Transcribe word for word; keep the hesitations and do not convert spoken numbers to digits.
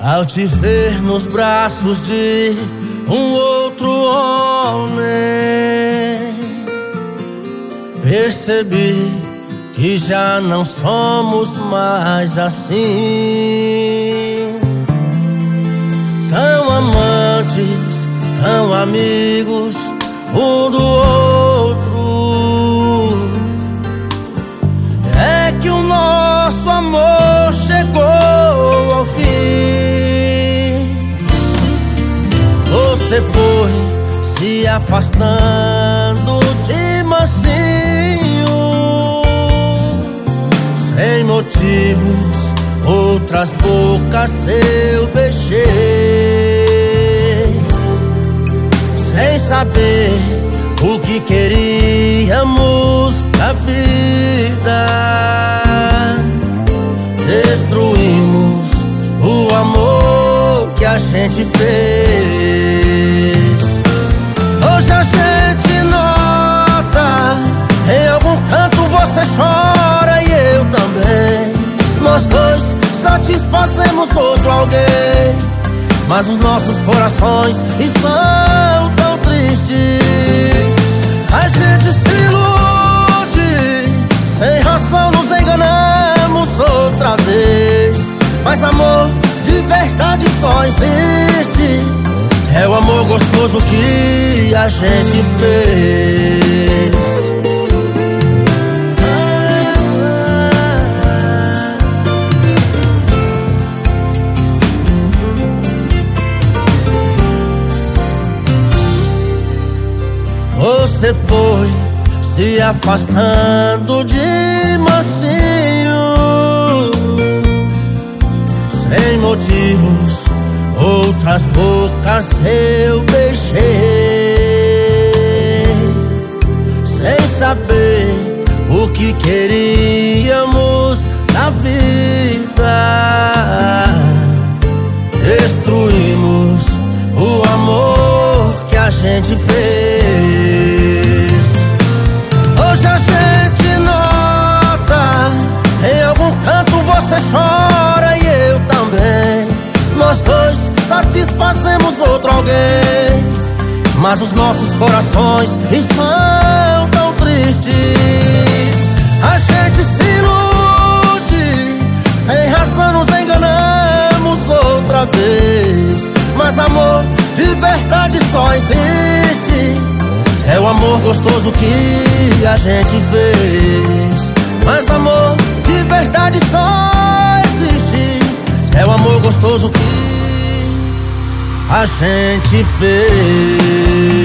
Ao te ver nos braços de um outro homem, percebi que já não somos mais assim. Tão amantes, tão amigos um do outro. É que o nosso amor chegou ao fim. Você foi se afastando de mansinho, sem motivos, outras bocas eu deixei, sem saber o que queríamos da vida. Destruímos o amor que a gente fez. Hoje a gente nota, em algum canto você chora e eu também. Nós dois satisfazemos outro alguém, mas os nossos corações estão tão tristes. A gente se ilude, sem razão nos enganamos outra vez. Mas amor de verdade só existe, é o amor gostoso que a gente fez. Você foi se afastando de mansinho, sem motivos, outras bocas eu beijei, sem saber o que queríamos na vida. Destruímos o amor que a gente fez. Hoje a gente nota, em algum canto você chora e eu também. Nós dois satisfazemos outro alguém, mas os nossos corações estão tão tristes. A gente se ilude, sem razão nos enganamos outra vez. Mas amor de verdade só existe, é o amor gostoso que a gente fez. Mas amor de verdade só existe, é o amor gostoso que a gente fez.